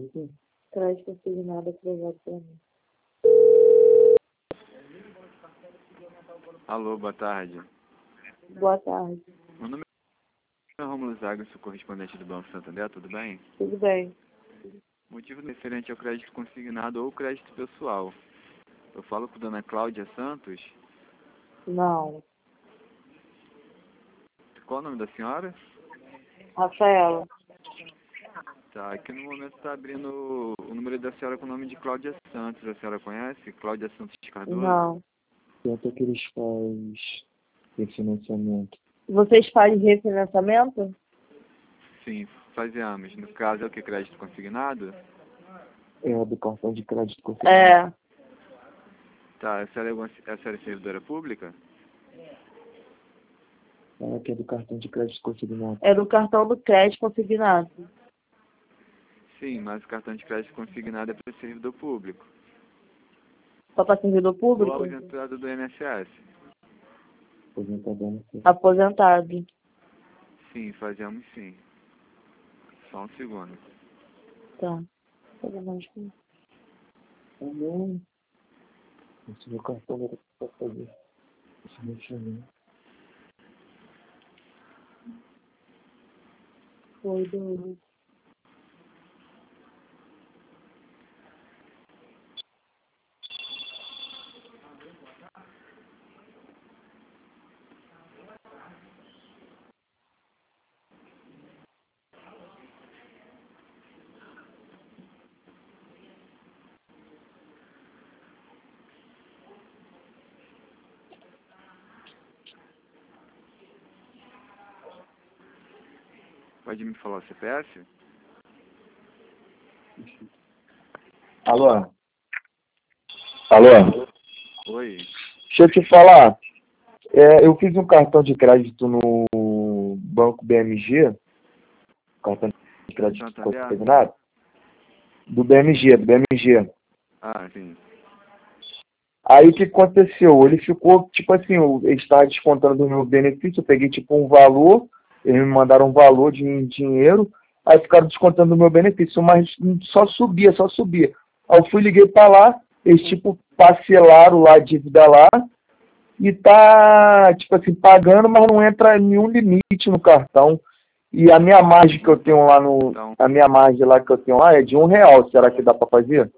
Crédito consignado aprovado para mim. Alô, boa tarde. Boa tarde. Meu nome é Romulo Zaga, sou correspondente do Banco Santander, tudo bem? Tudo bem? Motivo referente ao crédito consignado ou crédito pessoal. Eu falo com a dona Cláudia Santos. Não. Qual o nome da senhora? Rafaela. Tá, aqui no momento está abrindo o número da senhora com o nome de Cláudia Santos. A senhora conhece? Cláudia Santos Cardoso? Não. Quanto é que eles fazem refinanciamento? Vocês fazem refinanciamento? Sim, fazemos. No caso, é o que? Crédito consignado? É do cartão de crédito consignado. É. Tá, a senhora é servidora pública? Ah, que é do cartão de crédito consignado. É do cartão do crédito consignado. Sim, mas o cartão de crédito consignado é para servidor público. Só para servidor Ou público? aposentado do INSS. Aposentador, não sei. Aposentado. Sim, fazemos sim. Só um segundo. Tá. Pega mais um. Não. Esse meu cartão era pra fazer. Esse meu chamou. Foi do... Pode me falar o CPF? Alô? Alô? Oi. Deixa eu te falar. Eu fiz um cartão de crédito no Banco BMG. Cartão de crédito Santander? consignado. Do BMG. Ah, sim. Aí o que aconteceu? Ele ficou, tipo assim, ele estava descontando do meu benefício, eu peguei tipo um valor, eles me mandaram um valor de dinheiro, aí ficaram descontando do meu benefício, mas só subia. Aí eu liguei para lá, eles tipo parcelaram lá a dívida lá, e tá, tipo assim, pagando, mas não entra nenhum limite no cartão. E a minha margem que eu tenho lá Então, a minha margem lá que eu tenho lá é de R$1, será que dá para fazer?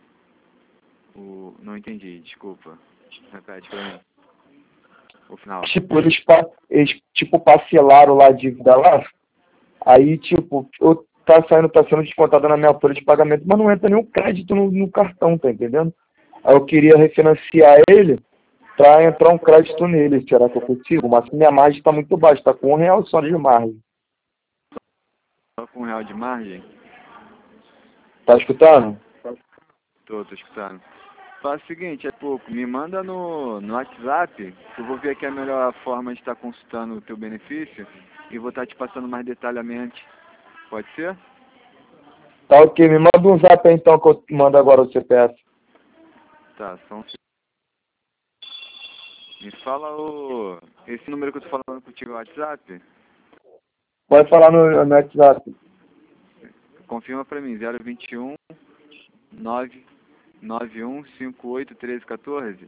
não entendi, desculpa. Repete pra mim. O final. Tipo, eles tipo, parcelaram lá a dívida lá, aí, tipo, tá sendo descontado na minha folha de pagamento, mas não entra nenhum crédito no cartão, tá entendendo? Aí eu queria refinanciar ele pra entrar um crédito nele, será que eu consigo? Mas minha margem tá muito baixa, tá com R$1 só de margem. Só com R$1 de margem? Tá escutando? Tô escutando. Faz o seguinte, é pouco. Me manda no WhatsApp, que eu vou ver aqui a melhor forma de estar consultando o teu benefício e vou estar te passando mais detalhadamente. Pode ser? Tá ok, me manda um zap aí então que eu mando agora o CPF. Tá, só um segundo. Me fala esse número que eu tô falando contigo no WhatsApp. Pode falar no WhatsApp. Confirma pra mim, 021 991 58 1314.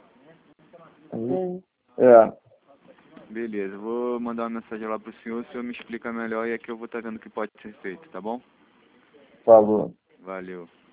É. Beleza, vou mandar uma mensagem lá pro senhor, o senhor me explica melhor e aqui eu vou estar vendo o que pode ser feito, tá bom? Falou. Valeu.